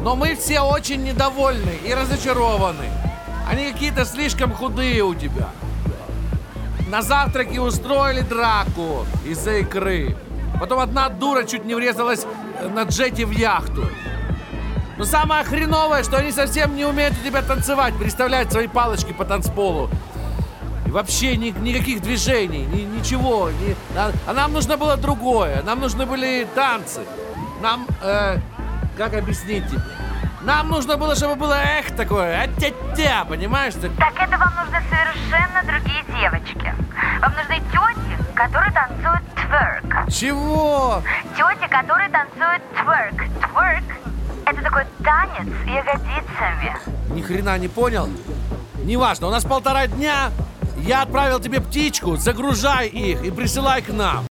Но мы все очень недовольны и разочарованы. Они какие-то слишком худые у тебя. На завтраке устроили драку из-за икры. Потом одна дура чуть не врезалась на джете в яхту. Но самое хреновое, что они совсем не умеют у тебя танцевать, переставлять свои палочки по танцполу. И вообще никаких движений, ничего. А нам нужно было другое. Нам нужны были танцы. Нам, как объяснить тебе? Нам нужно было, чтобы было такое, а-тя-тя, понимаешь? Так это вам нужны совершенно другие девочки. Вам нужны тети, которые танцуют тверк. Чего? Тети, которые танцуют тверк. Тверк — это такой танец ягодицами. Ни хрена не понял. Неважно, у нас 1,5 дня. Я отправил тебе птичку, загружай их и присылай к нам.